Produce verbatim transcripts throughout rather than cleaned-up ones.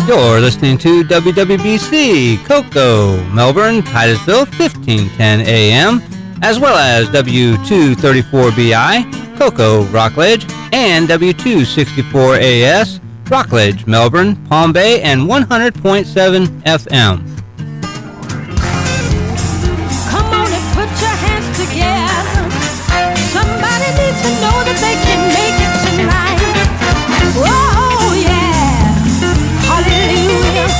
You're listening to W W B C, Cocoa, Melbourne, Titusville, fifteen ten A M, as well as W two thirty-four B I, Cocoa, Rockledge, and W two sixty-four A S, Rockledge, Melbourne, Palm Bay, and one hundred point seven F M. Come on and put your hands together. Somebody needs to know that they can make it tonight. Oh yeah, hallelujah.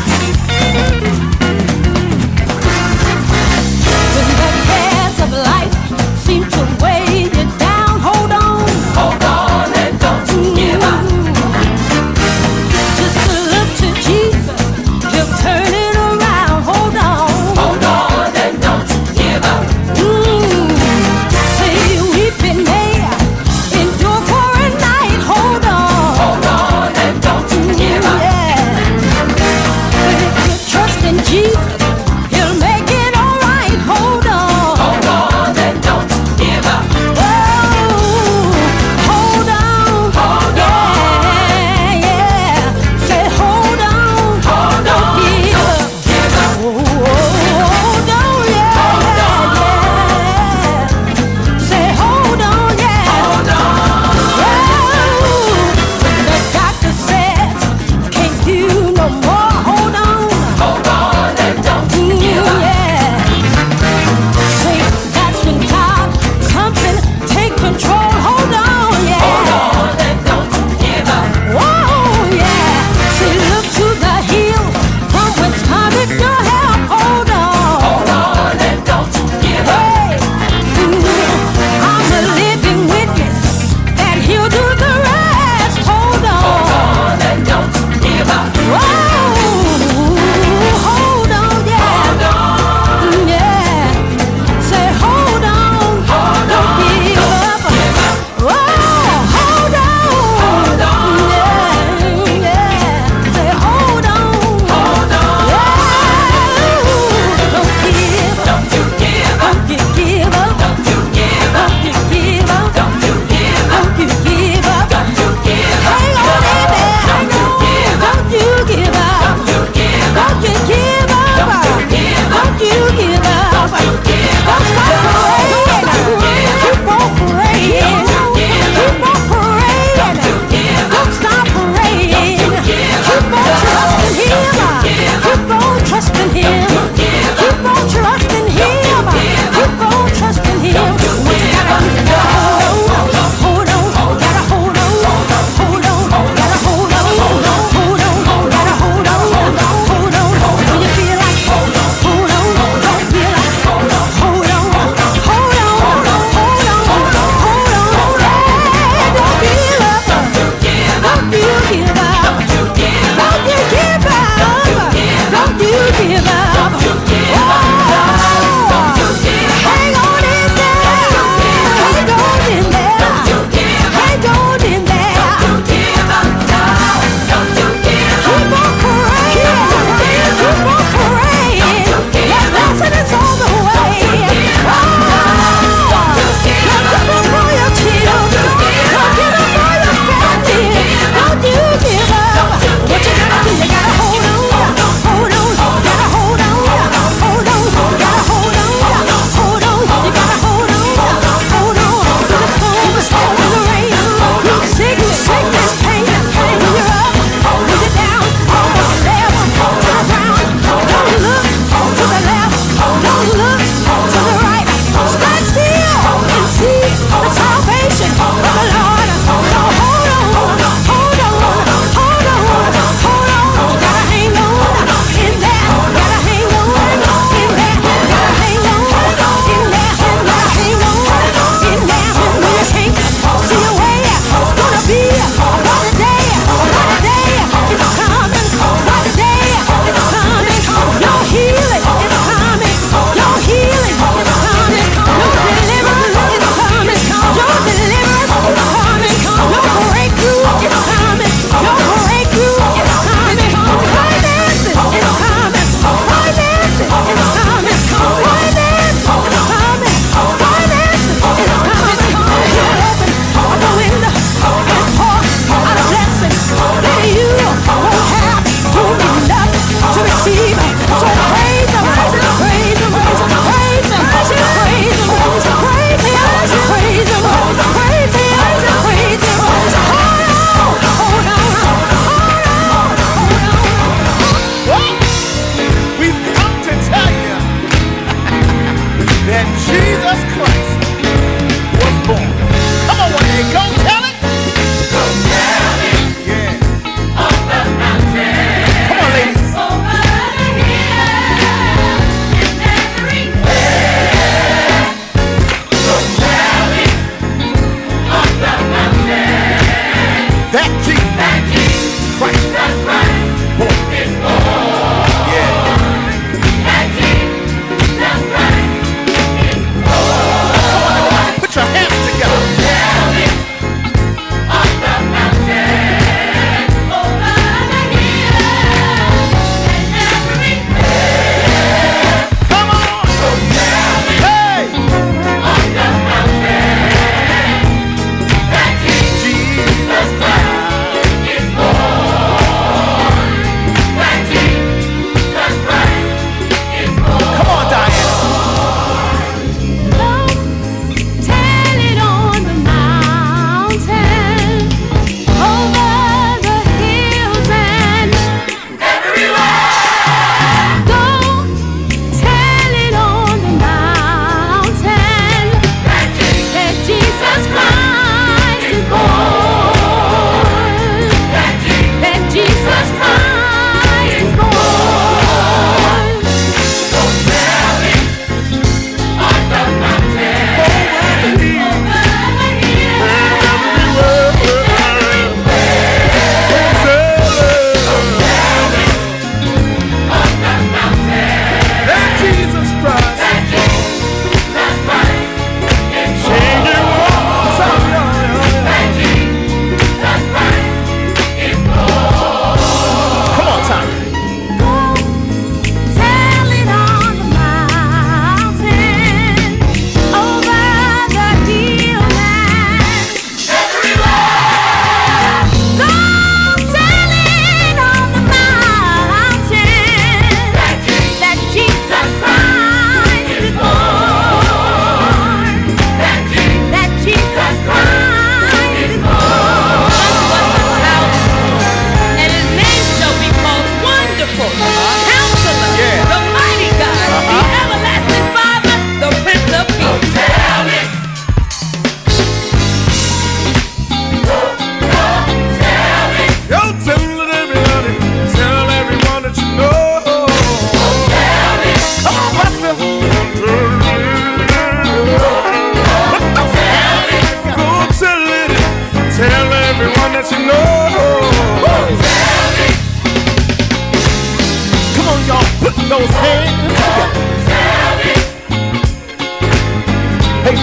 When the cares of life seem to weigh you down, hold on, hold on and don't give up. just look to Jesus, he'll turn it around.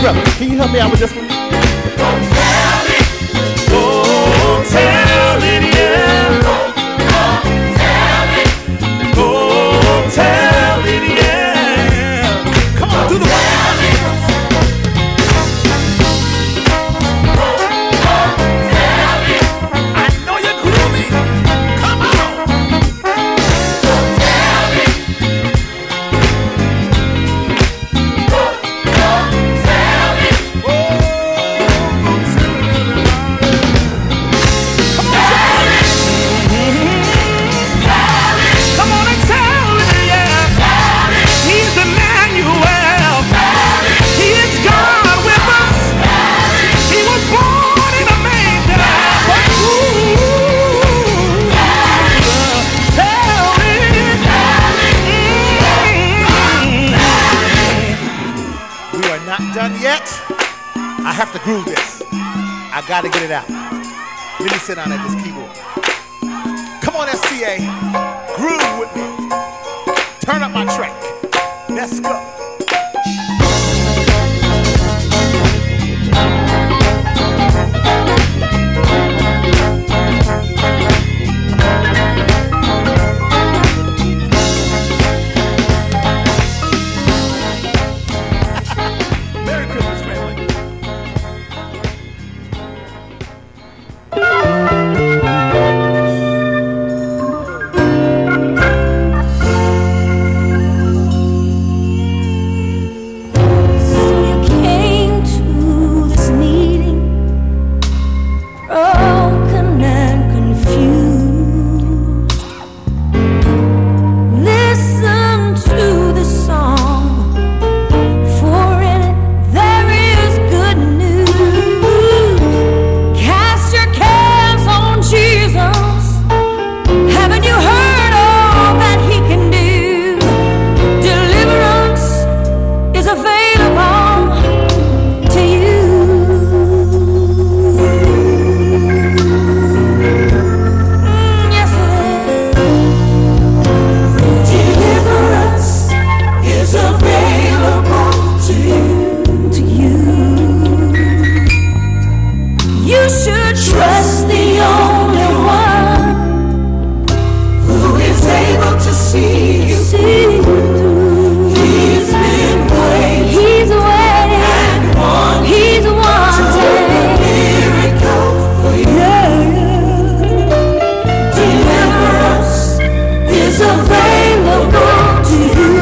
brother, can you help me out with this one? Don't tell it. Oh, tell it, yeah. Don't tell it. Oh, tell it, yeah. Come on, do the one. I know you're groovy. Come on. Don't tell it. Don't tell it. Come on and tell it, yeah. He's Emmanuel. He is God with us. He was born in a manger. But ooh, tell it. Mm. We are not done yet. I have to groove this. I gotta get it out. Let me sit down at this keyboard. Come on, S T A. Groove with me. Turn up my track. Let's go. Merry Christmas, family. So you came to this meeting, broken and confused. Listen to the song, for in it there is good news. Cast your cares on Jesus. Haven't you heard all that He can do? Deliverance is available to you. Mm, yes, it is. Deliverance is available to you. To you. You should trust the only one who is able to see you through. He's been waiting. He's waiting. And one. He's wanting. To work a miracle for you. Yeah, yeah. Deliverance is available to you.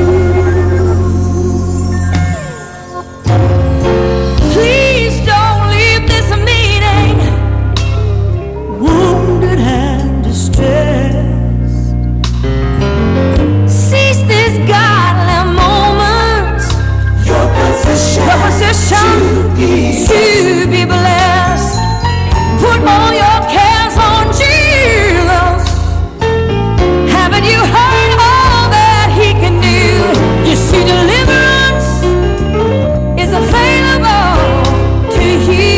Please don't leave this meeting wounded and distressed. Seize these godly moments. Your position. Your position to be blessed. Put all your cares on Jesus. Haven't you heard all that He can do? You see, deliverance is available to you.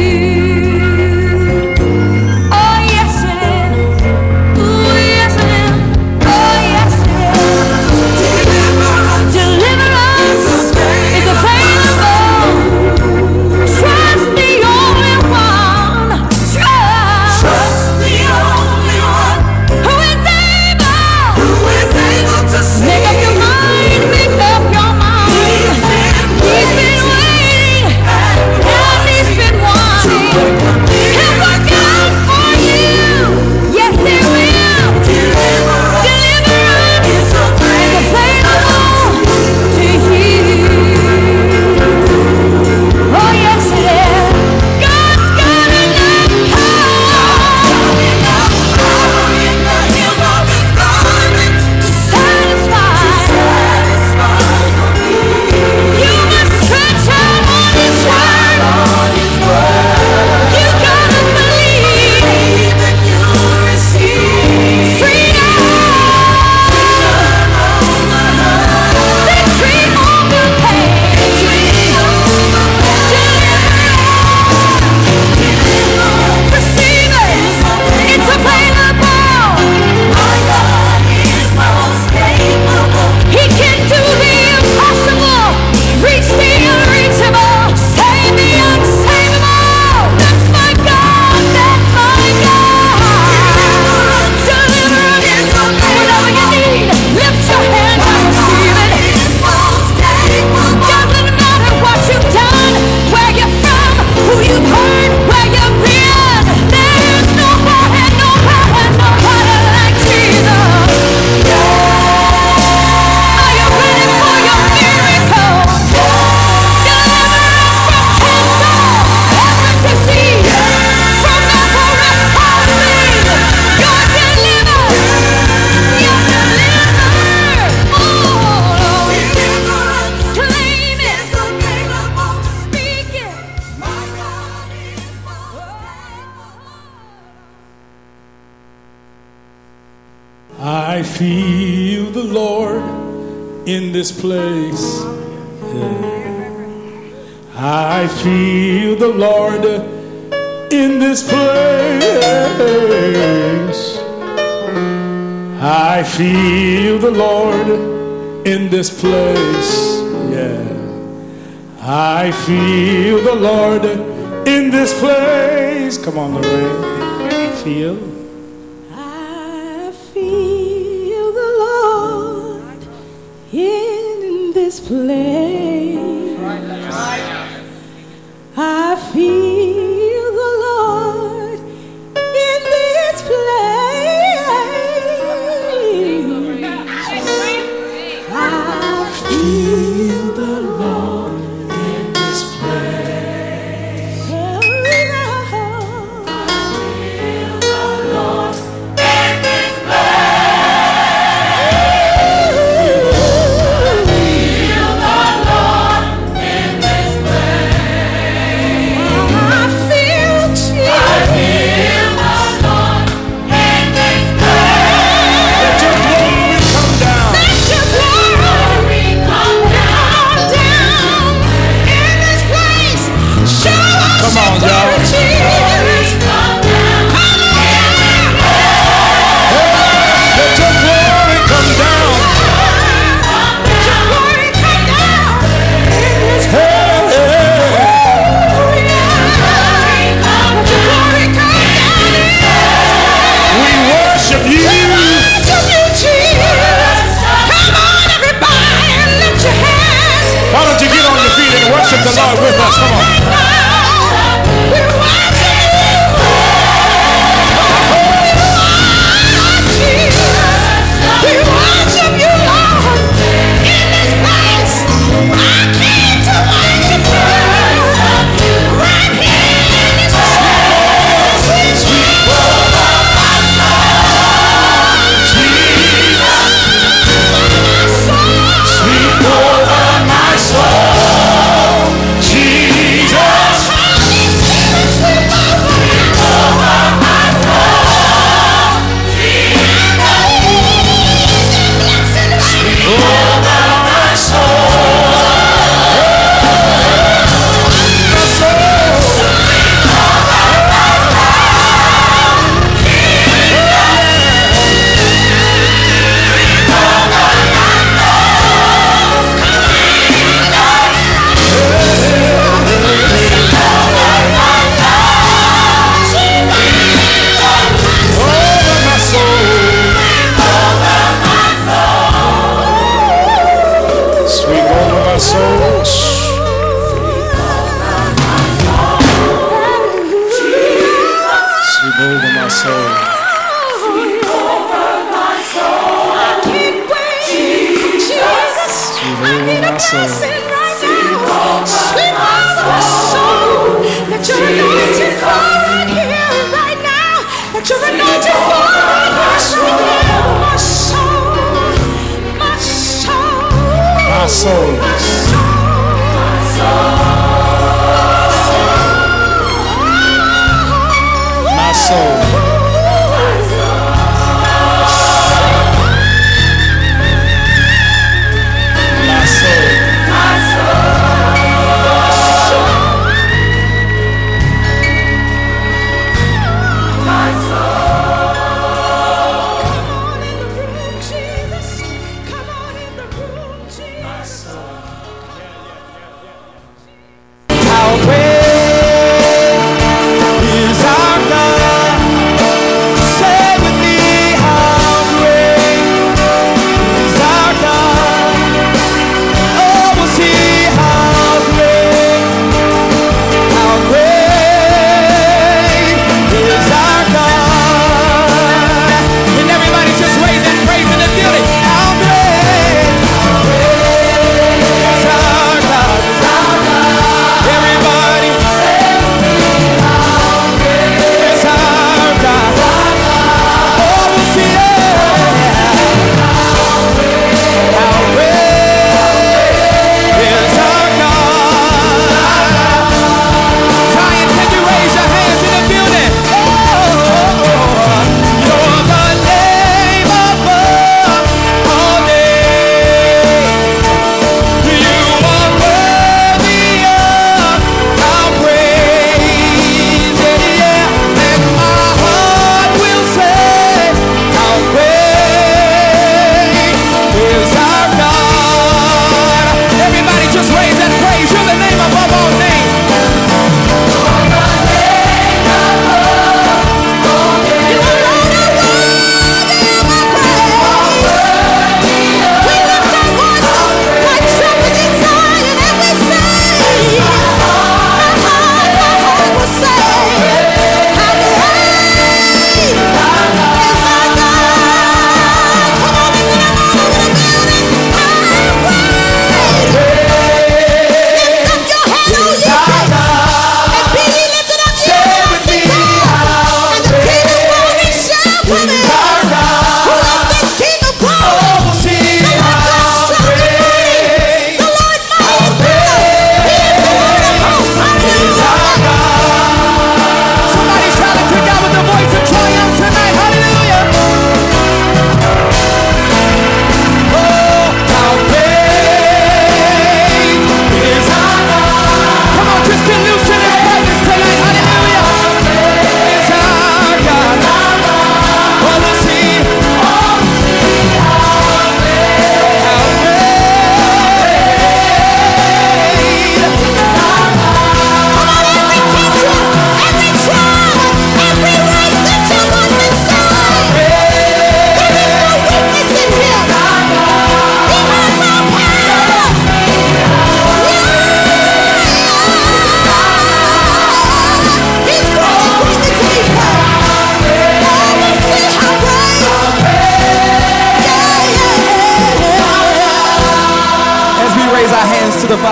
Oh, yes, it is. Oh, yes, it is. Oh, yes, it is. Deliverance is available. Trust the only one. Trust I feel the Lord in this place. I feel the Lord in this place. I feel the Lord in this place. Yeah. I feel the Lord in this place. Come on, Lorraine. I feel. I feel the Lord in this place. I feel the Lord in this place. I feel the Lord in this place. I feel the Lord in this Worship the Lord with us. Come on. We worship you, Lord, in this place. I came to worship you right here in this place. Sweet Lord of my soul, sweet Lord of my soul, Jesus. Sweet Lord of my soul, sweet Lord of my Sweet Lord of my soul. Sweet Lord of my soul. That you're anointed for right here, right now. That you're anointed for right here, right now. My soul, my soul, My soul. my soul, My soul. My soul. How great is our God?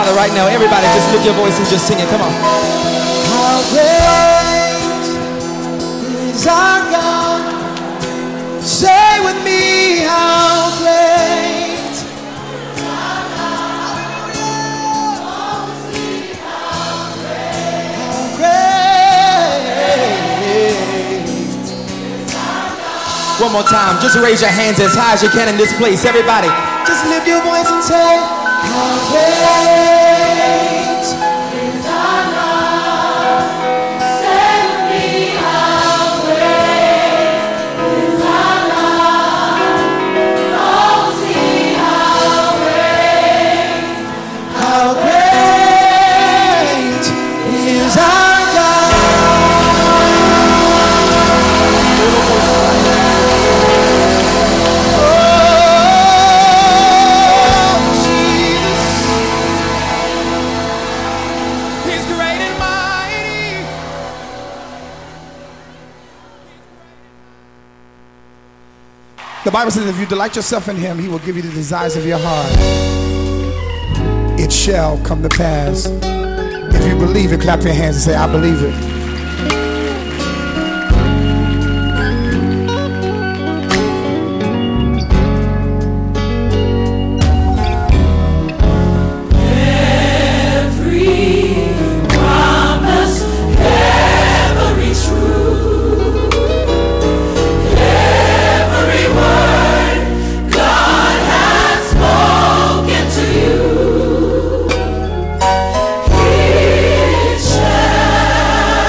Father right now. Everybody just lift your voice and just sing it. Come on. How great is our God. Say with me, how great. How great. One more time. Just raise your hands as high as you can in this place. Everybody, just lift your voice and say, how great is our God. Say with me, how great is our God. Oh, see how great, how great is our God. The Bible says if you delight yourself in him, he will give you the desires of your heart. It shall come to pass. If you believe it, clap your hands and say, I believe it. It shall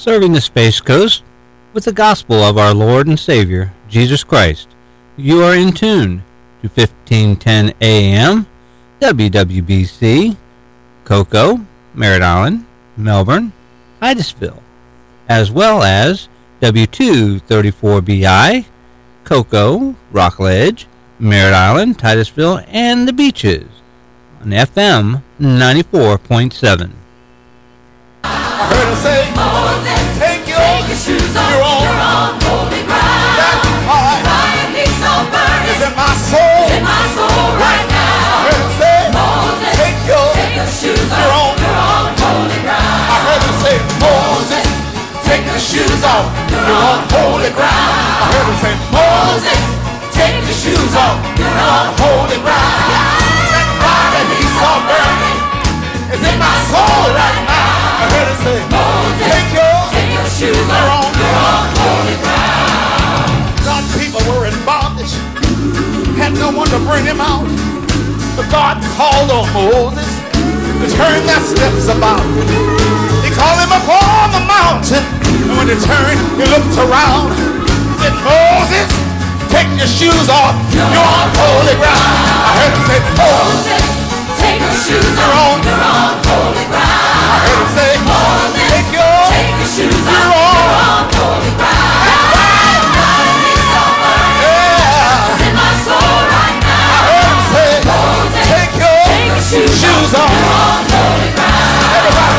serving the Space Coast with the gospel of our Lord and Savior, Jesus Christ. You are in tune to fifteen ten A M, W W B C, Cocoa, Merritt Island, Melbourne, Titusville, as well as W two thirty-four B I, Cocoa, Rockledge, Merritt Island, Titusville, and the Beaches on F M ninety-four point seven. I heard her say, Moses, take your, take your shoes off. you're on, You're on holy ground. that heart Fire heat so burning is in my soul. in my soul right I now. heard her say, Moses, take your, take your shoes you're off. on, You're on holy ground. I heard her say, Moses, take your shoes off. You're on holy ground. I heard her say, Moses, take your shoes off. You're on holy ground. That fire he's so burning is in my soul right now. I heard her say, Moses, take your, take your shoes you're off. on, You're on holy ground. God's people were in bondage, had no one to bring them out. But God called on Moses to turn their steps about. He called him up on the mountain, and when he turned, he looked around. Said, Moses, take your shoes off. You're on holy ground. I heard him say, Moses, Take your shoes you're off. on. You're on holy ground. I heard him say, Moses, take your, take your shoes off. you're You're on. on holy ground. Fire heat so burning Yeah. is in my soul right now. I heard him say, Moses, take your take your shoes, shoes off. off. You're on holy ground. Everybody.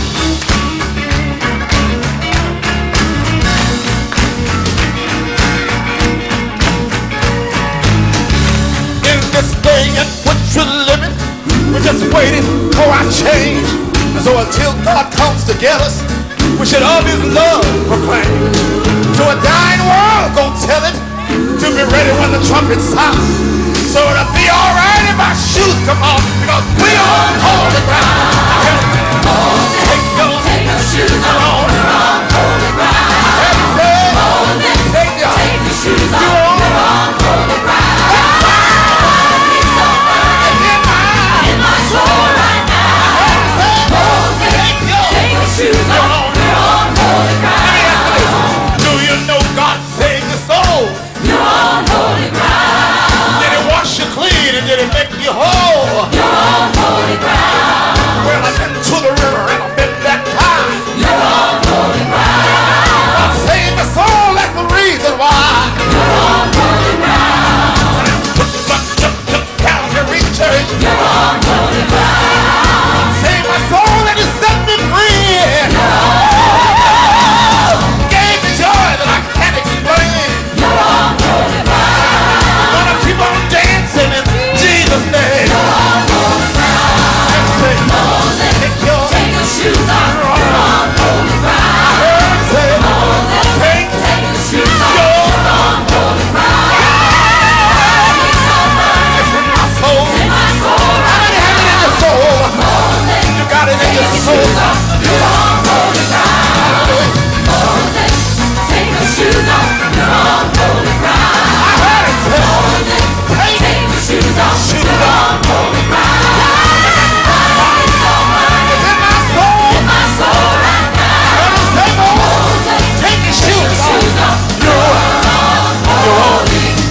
In this day in which we're living, we're just waiting for our change. And so until God comes to get us, we should all His love proclaim. To a dying world, go tell it to be ready when the trumpet sounds. So it'll be alright if our shoes come off, because we on holy ground. I heard him say, take your, Take your shoes you're off. on. You're on holy ground. I heard him say, Moses, take your, take your shoes off. you're on. You're on holy ground. Fire heat so burning In my in my soul right now. Moses, take your, take your shoes off. You're on holy ground. do you know God saved your soul? You're on holy ground. Did He wash you clean and did He make you whole? You're on holy ground. Well, I've been to the river and I've been baptized. You're on holy ground. God saved my soul, that's the reason why. You're on holy ground. Calvary Church. You're on holy ground. Saved my soul and He set me free. Gave me joy that I can't explain. You're on holy ground. Gonna keep on dancing in Jesus' name. You're on holy ground. And say, Moses, take your, take your shoes off. You're on holy ground. and say, Moses, take take your shoes off. your, You're on holy ground. Fire heat so burning it's in my soul. in my soul How right many have it in your soul? Moses, You got it in take your your soul. shoes off. You're on holy ground. Moses, take your shoes off. You're on holy ground. I heard it say, Moses, take take your shoes off. shoes You're off. on holy ground. Fire heat so burning It's in my soul. in my soul right now. Heard it say, Moses, take your take your shoes shoes off. off. You're on. You're on.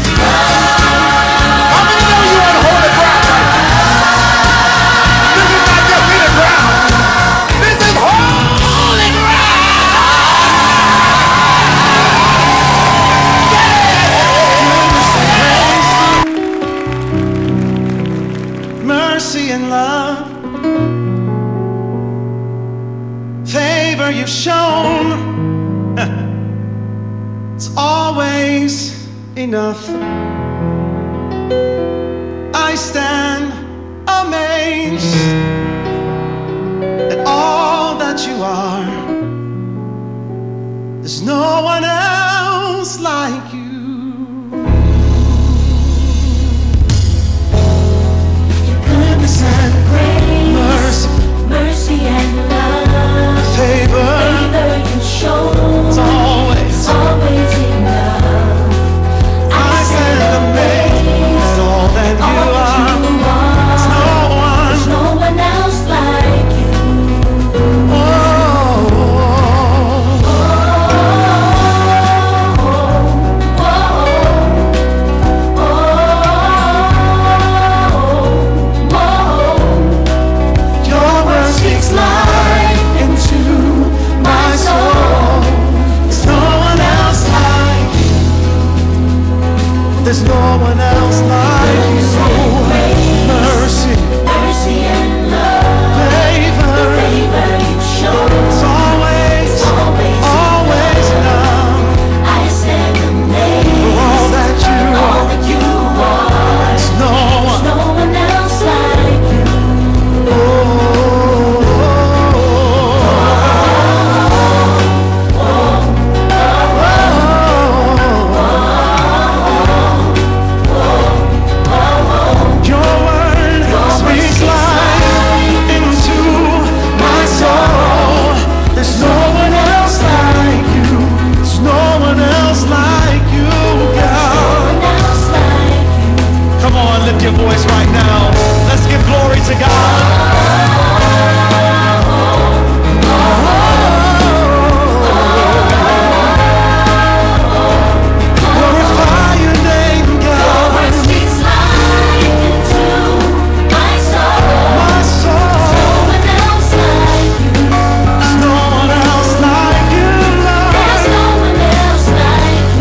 How many know you're on holy ground right now? This is not just any ground. This is holy ground. Mercy and love, favor you've shown, it's always enough. I stand amazed at all that you are. There's no one else like you. Goodness and Grace, mercy, mercy and love, favor, favor you show, it's always. always enough. I stand else like you. Mercy, mercy and love, favor, favor you show. it's always, Always always enough I stand amazed for all that you all that you are. There's no one. No one else like you. Your word speaks life into my soul. There's no one else like you. There's no one else like you, God. No one else like you. Come on, lift your voice right now. Let's give glory to God. Glorify your name, God. Word speaks life into my soul. My soul. No one else like you. There's no one else like you, Lord. There's no one else like you.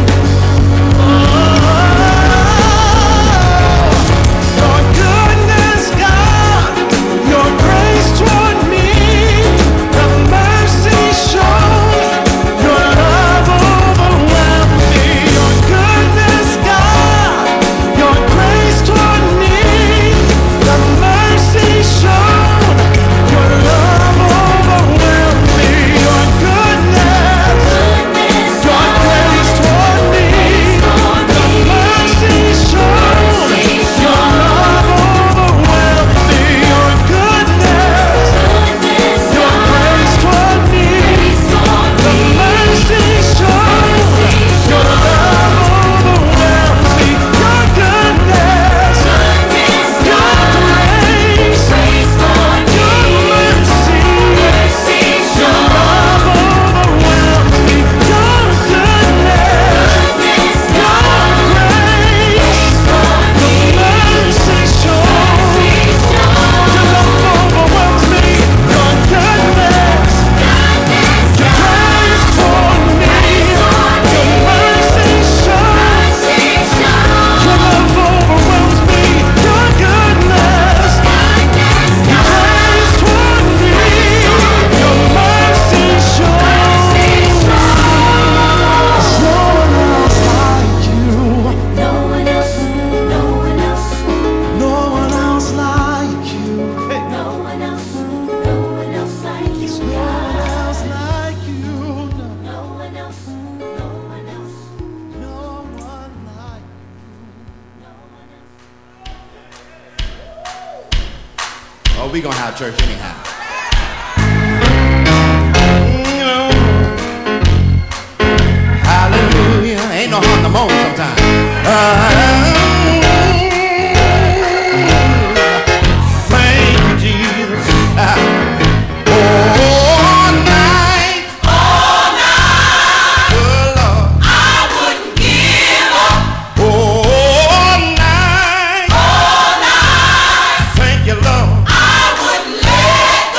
Your goodness, God, your grace toward me, the mercy shown, your love overwhelmed me. Your goodness, God, your grace toward me, the mercy shown, your love overwhelmed me. Your goodness, your grace toward me, the mercy shown, your love overwhelmed me. Your goodness, your grace toward me, the mercy shown, your love overwhelms me. Your goodness, your grace, your mercy, your love overwhelms me. Your goodness, your grace, the mercy shown, your love overwhelms me. Your goodness, your grace toward me, the mercy shown, your love overwhelms me. Your goodness, your grace toward me, your mercy shown. There's no one else like you. No one else, no one else, No one else like you. no one else, no one else like you. No one else like you. No one else, no one else, No one like no one else. Oh, we gonna have church anyhow. Hallelujah. Ain't no harm in the moment sometimes. Thank you, Jesus. All night. All night. Oh, Lord. I wouldn't give up. All night. All night. Thank you, Lord. I wouldn't let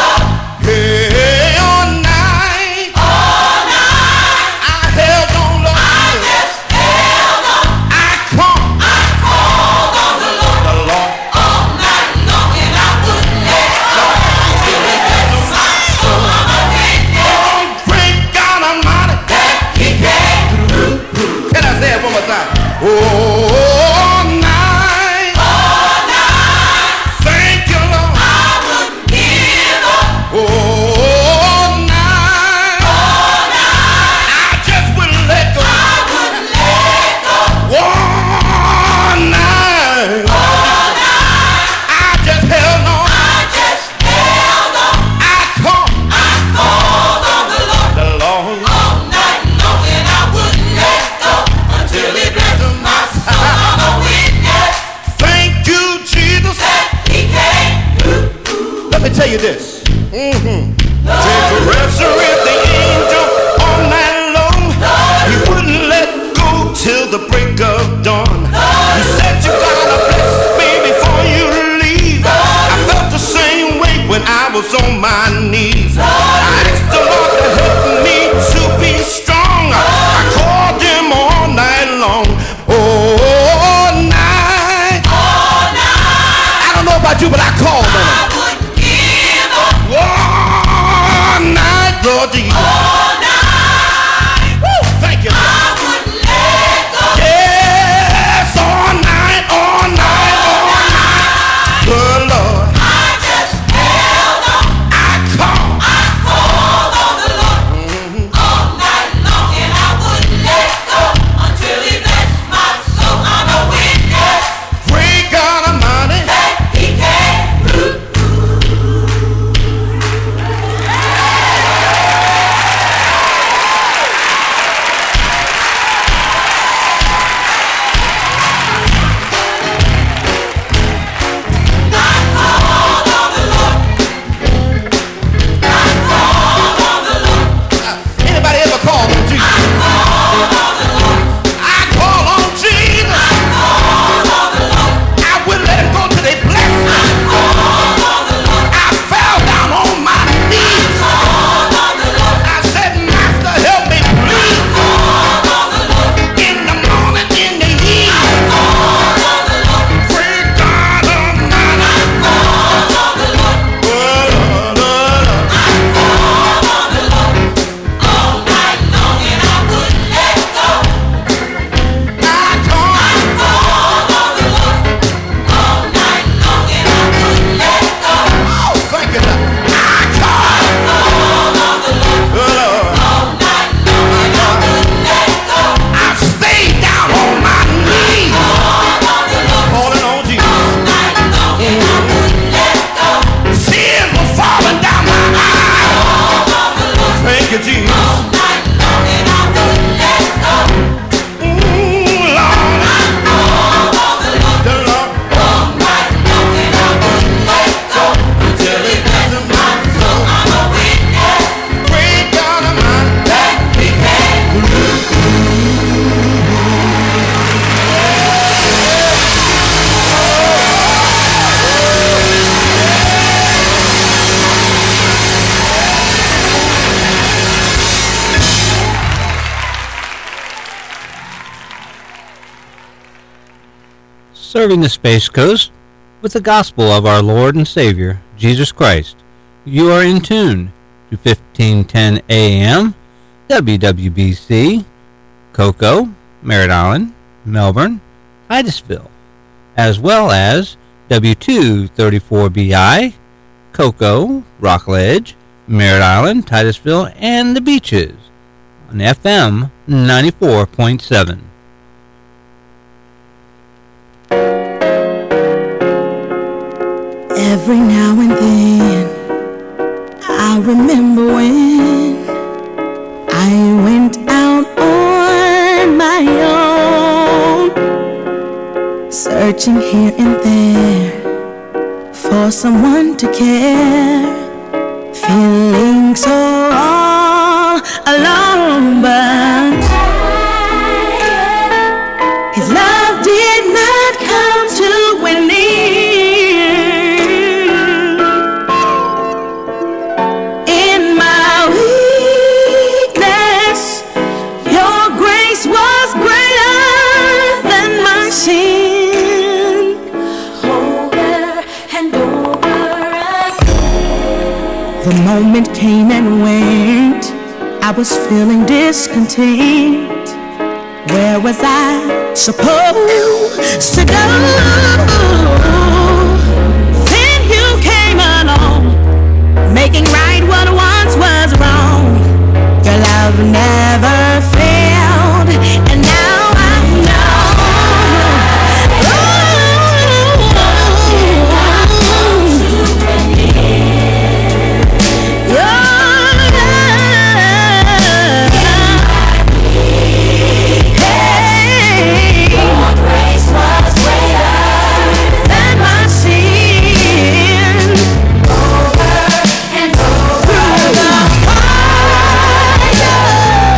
Lord Jesus. All night. Woo, thank you. I wouldn't let go. Yes, all night, all night, all night. Good Lord. I just held on. I called. I called on the Lord all night long, and I wouldn't let go until He blessed my soul. I'm a witness. Great God Almighty. That He came through. Anybody ever call on Jesus? I call on Jesus. I wouldn't let Him go till they bless me. I fell down on my knees. I said, Master, help me, please. In the morning, in the evening. Great God Almighty. Oh, Lord, Lord, Lord. Thank you, Lord. I call on the Lord. I stayed down on my knees, calling on Jesus. Tears were falling down my eyes. Thank you, Jesus. Ooh, Lord. The Lord. Till He blesses my soul. I'm a witness. Great God Almighty. That He came through. Serving the Space Coast with the gospel of our Lord and Savior, Jesus Christ. You are in tune to fifteen ten A M, W W B C, Cocoa, Merritt Island, Melbourne, Titusville, as well as W two thirty-four B I, Cocoa, Rockledge, Merritt Island, Titusville, and the Beaches on F M ninety-four point seven. Every now and then I remember when I went out on my own, searching here and there for someone to care, feeling so all alone, but His love did not come to an end. In my weakness, Your grace was greater than my sin. Over and over again. The moment came and went. I was feeling discontent. Where was I supposed to go? Then You came along, making right what once was wrong. Your love never failed, and now I know. Your grace was greater than my sin. Over and over. Through the fire.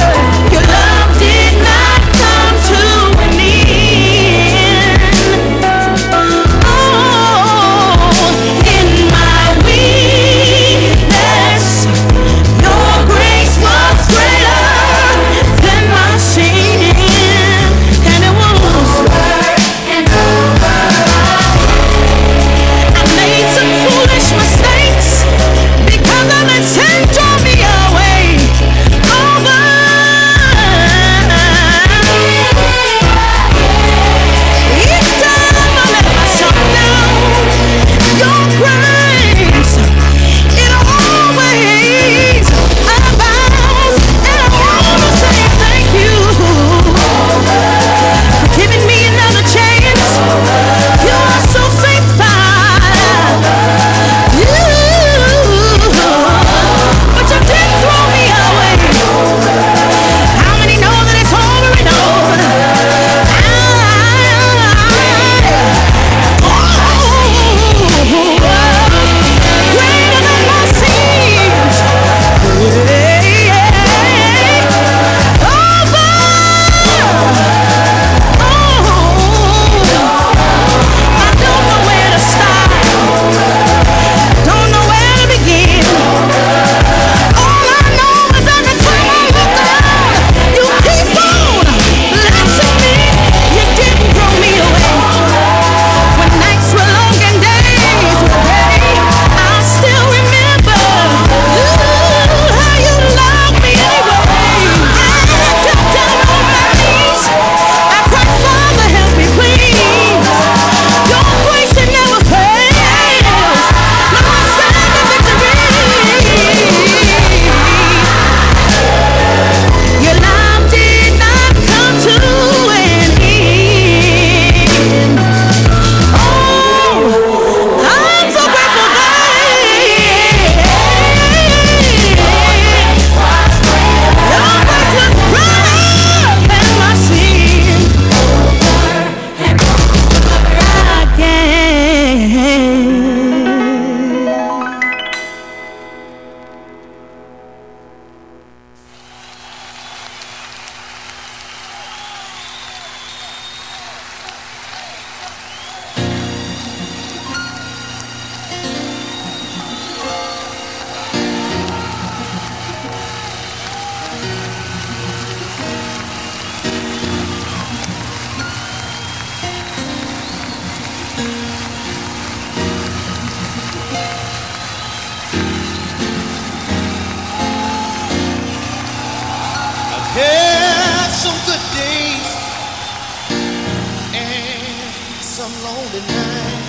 lonely night.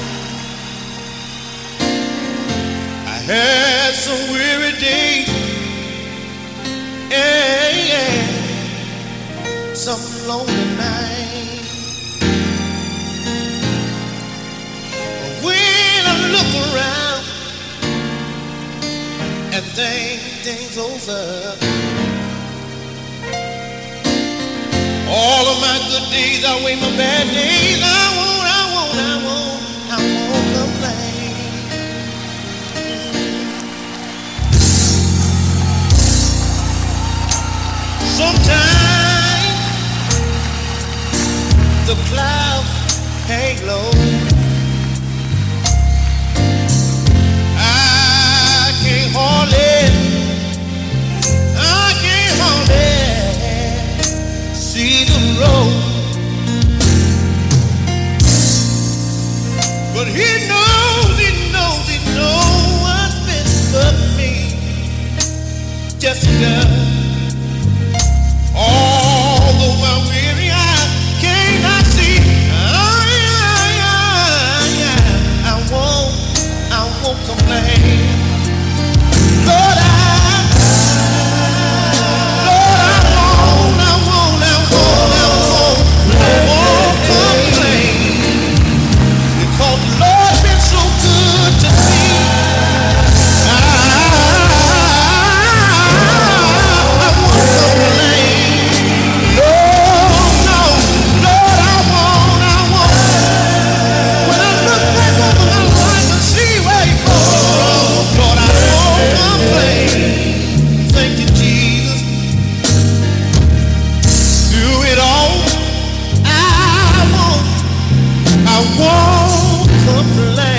I had some weary days, yeah, yeah, some lonely nights. When I look around and think things over, all of my good days outweigh my bad days. I won't, I won't, I won't, I won't complain. Sometimes the clouds hang low. I can't hardly, I can't hardly see the road, but he knows, he knows, he knows what's best for me. Just does. Although my weary eyes cannot see, oh, yeah, yeah, yeah, I won't, I won't complain. Lord, I I won't complain.